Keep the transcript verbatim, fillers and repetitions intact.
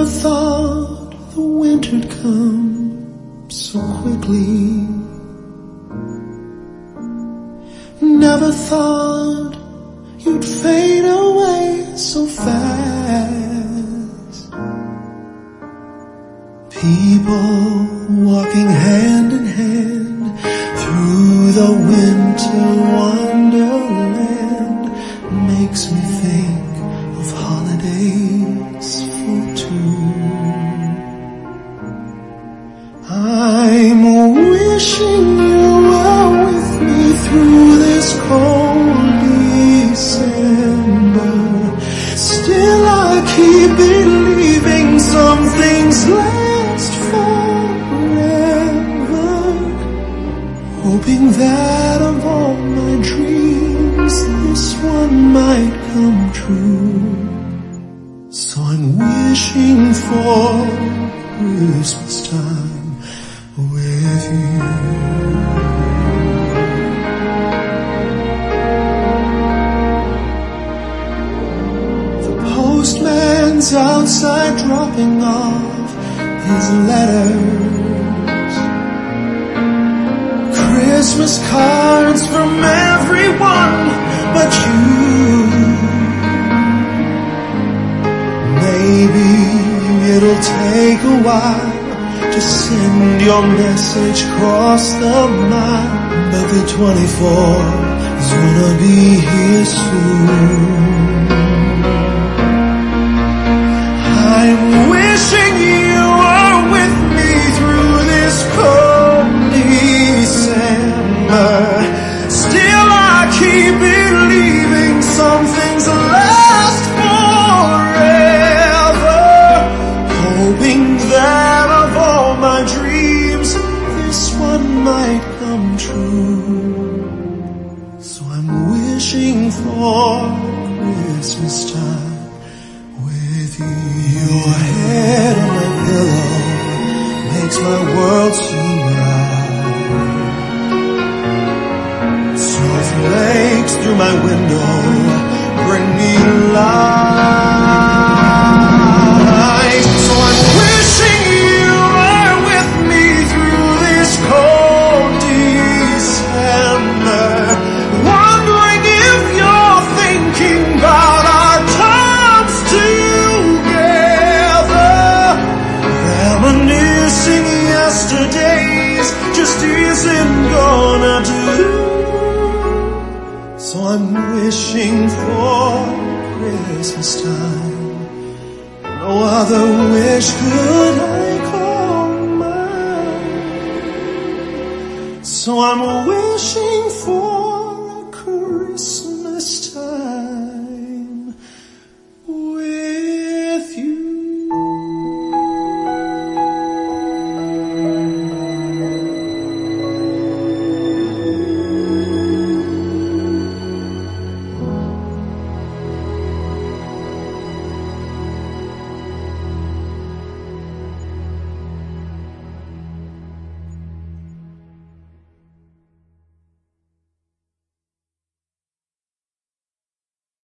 Never thought the winter'd come so quickly. Never thought you'd fade away so fast. People walking hand in hand through the winter wonderland makes me think of holidays for two. I'm wishing you were with me through this cold December. Still I keep believing some things last forever, hoping that of all my dreams this one might come true. So I'm wishing for Christmas time with you. The postman's outside dropping off his letters, Christmas cards from everyone but you. Maybe it'll take a while to send your message across the mile, but the twenty-fourth is gonna be here soon. I'm wishing you were with me through this cold December. Still I keep believing some things last forever, hoping that of all my dreams this one might come true. So I'm wishing for Christmas time with you. Your head on my pillow makes my world seem right. Snowflakes through my window bring me light. So I'm wishing you were with me through this cold December, wondering if you're thinking about our times together. Reminiscing yesterdays just isn't gonna do. So I'm wishing for Christmas time. No other wish could I call mine. So I'm